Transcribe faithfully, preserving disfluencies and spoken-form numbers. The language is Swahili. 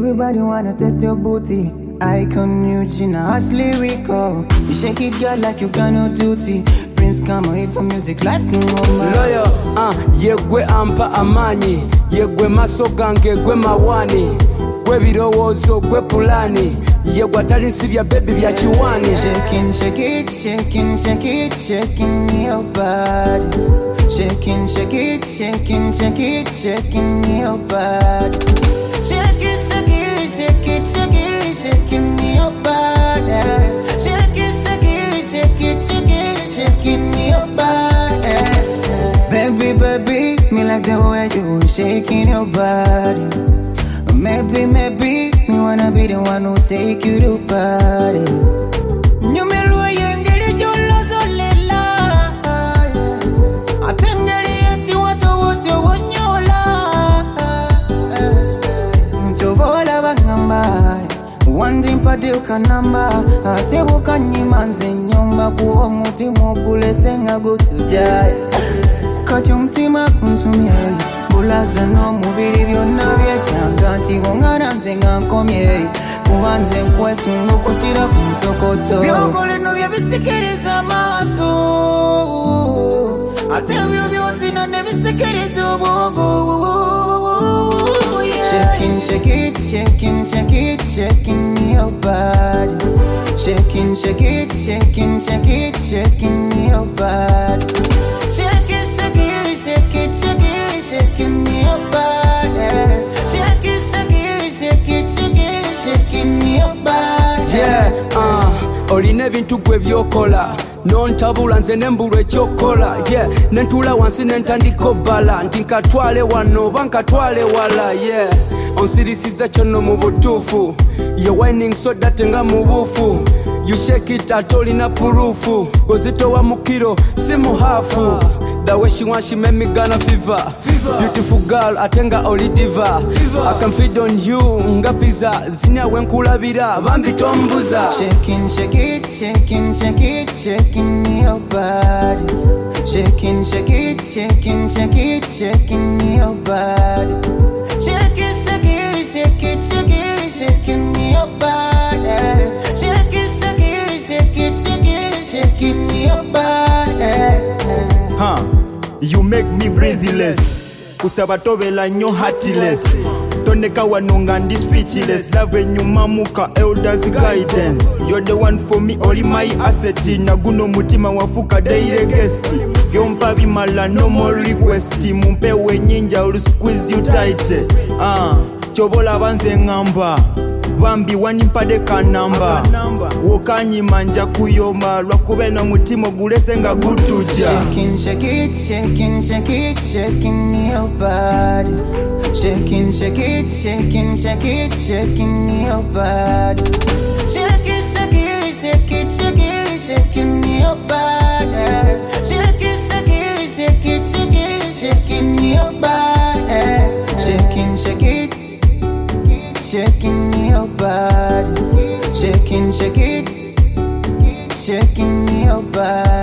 Everybody wanna test your booty. Icon Eugene, Ashley Rico. You shake it, girl, like you got no duty. Prince come away from music, life no more. Loyo, ah, uh, yegwe ampa amani. Yegwe masogange, gwe mawani. Gwe birowozo, gwe pulani. Yegwe atalinsi baby bya chiwani. Shaking, shake it, shaking, shake it, shaking your body. Shaking, shake it, shaking, shake it, shaking your body. Shake it, shake it, shake it, shake it, shaking your body. Shake it, shake it, shake it, shake it, shaking your body. Baby, baby, me like the way you shaking your body. Maybe, maybe, me wanna be the one who take you to party. You me lo yengeli jolo zolela. Atengeli eti watu wote wonyola. Mtovola bangamba. Wandi mpade ukanamba. Ate bukanyimanze nyomba kuwa mutimu kulesenga gutujaya. Kacho mtima kuntumia. Bulaza no mubiri byonna byekyanga nti bongana nze nga nkomye kubanze nkwesunga okukira ku nsokoto byokole no byebisikiriza amaaso ate byo byozina ne bisikiriza obwongo. Shaking, shake it, shaking, shake it, shaking your body. Shaking, shake it, shaking, shake it, shaking your body. Shake it, shake it, shake it, shake it, shaking your body. Shake it, shake it, shake it, shake it, shaking your body. Yeah, uh, olina ebintu gwe byokola. Nontabula nze nembulwa ekyokola. Yeah, nentula wansi nentandika obbala. Nti nkatwale wano oba nkatwale wala. Yeah, onsirisiza kyono mu butuufu. You're whining so that nga mu buufu. You shake it ate olina purufu. Gozitowa mu kiro si mu haafu. The way she wants, she make me gonna fever. fever. Beautiful girl, atenga oli diva. Fever. I can feed on you, nga pizza. Zinya wenkulabira, bambi tombuza. Shaking, shake it, shaking, shake it, shaking your body. Shaking, shake it, shaking, shake it, shaking your body. Shake it, shake it, shake it, shake it, shaking your body. Shake it, shake it, shake it, shake it, shaking your body. Huh, you make me breathless. Kusaba tobela nyo heartless. Toneka wanonga ndi speechless. Love nyuma muka elders guidance. You're the one for me, only my asset. Naguno mutima wafuka daily guest. Yompa bimala no more request. Mumpe we nyinja ulu squeeze you tight. Ah, uh, chobola banze ngamba. Bambi wanimpade kanamba. Wokanyi manja kuyoma. Lwakube na mutimo gulesenga gutuja. Shaking, shake it, shaking, shake it, shaking your body. Shaking, shake it, shaking, shake it, shaking your body. Shake it, shake it, shake it, shake it, shaking your body. Shake it, shake it, shake it, shake it, shaking your body. Shaking, shake it, shaking your body. Shaking, shake it, shaking your body.